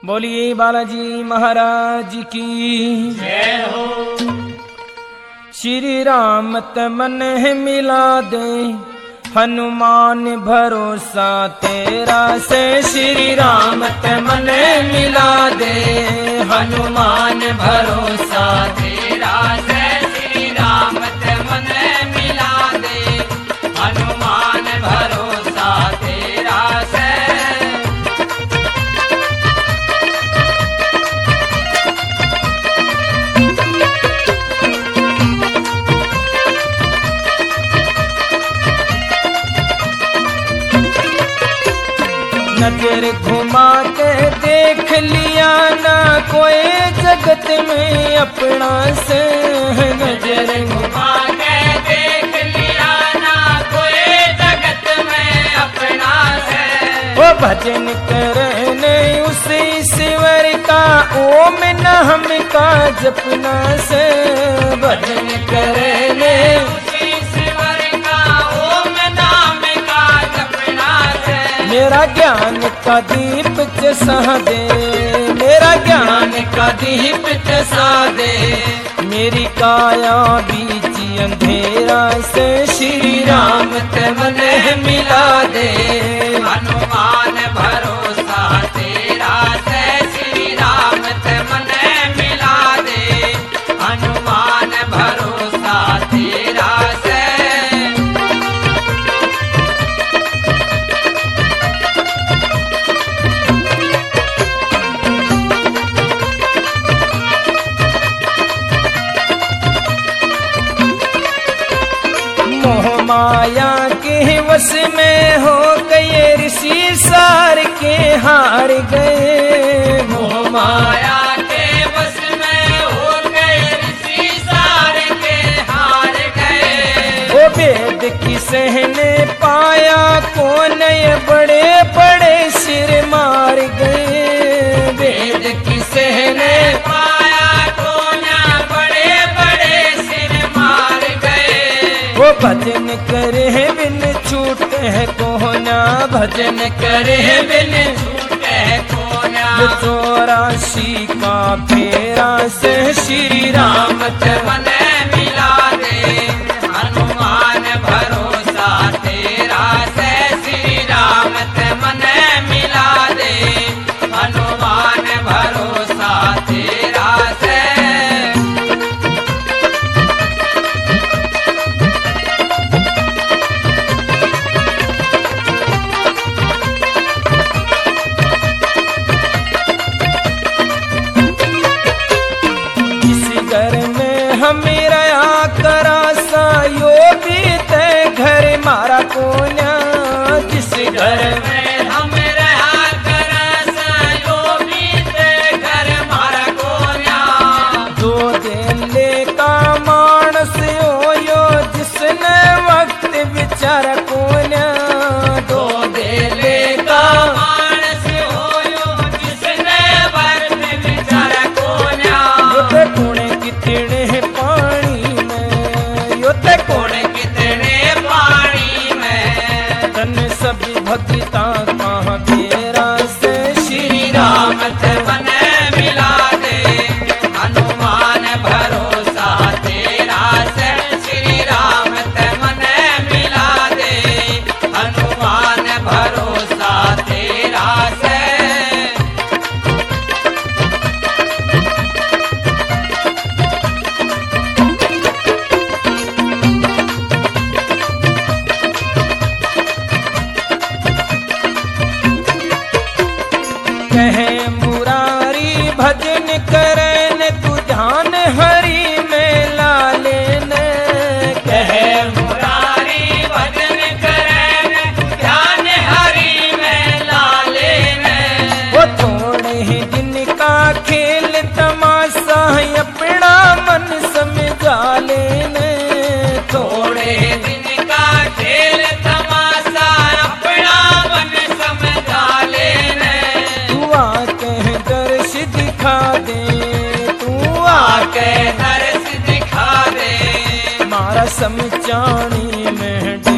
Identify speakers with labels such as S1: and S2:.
S1: बोलिए बालाजी महाराज की
S2: जय हो।
S1: श्री राम मन मिला दे हनुमान भरोसा तेरा से। श्री राम मन मिला दे हनुमान भरोसा
S2: तेरा से श्री राम मन मिला दे हनुमान भरोसा तेरा से।
S1: नजर घुमा के देख लिया ना कोई जगत में अपना से।
S2: नजर घुमा के देख लिया ना कोई जगत में अपना से।
S1: वो भजन करने उस ईश्वर का ओम नाम का जपना से। भजन करने
S2: उसी ईश्वर का ओम नाम का जपना से।
S1: मेरा ज्ञान का दीप जसा दे, मेरा ज्ञान का दीप जसा दे। मेरी काया बीच अंधेरा से। श्री राम मन मिला दे
S2: हनुमान भरोसा तेरा से। श्री राम मन मिला दे हनुमान भरोसा तेरा से।
S1: मोह माया के वश में हो गए ऋषि सार के हार गए। मोह
S2: माया के बस में हो गए ऋषि सारे के हार गए।
S1: वो वेद किसने पाया कौन ये बड़े बड़े सिर मार गए। वेद किसने
S2: पाया कोना बड़े बड़े सिर मार गए।
S1: वो भजन करे बिन छूटे कोना। भजन करे बिन
S2: छूटे कोना।
S1: 84 का फेरा से। श्री राम
S2: मन मिला दे हनुमान भरोसा तेरा से। श्री राम मन मिला दे हनुमान भरोसा तेरा से।
S1: घर में हमें रहा करा सा यो बीते घर मारा कोन्या। जिस घर
S2: में हम रहा करा सा यो बीते घर मारा कोन्या।
S1: दो देले का मानस हो यो जिसने वक्त बिचारा कोन्या। दो देले का
S2: मानस होयो जिसने वक्त बिचारा कोन्या।
S1: योते कोने कितने पानी में, योते
S2: कोण कितने पानी में।
S1: तन सभी भक्ता कहाँ तेरा से। श्री
S2: राम मन मिला दे हनुमान भरोसा तेरा से। श्री राम मन मिला दे हनुमान भरोसा तेरा से।
S1: कहे मुरारी भजन करन तू ध्यान हरि में ला लेने।
S2: कहे मुरारी भजन करन ध्यान हरि में ला लेने।
S1: वो थोड़े ही दिन का खेल तमाशा अपना मन समझा लेने।
S2: थोड़े दिन का खेल तमाशा अपना मन समझा लेने।
S1: तू आके दर्श दिखा दे, तू
S2: आके दर्श दिखा दे।
S1: मारा समझानी में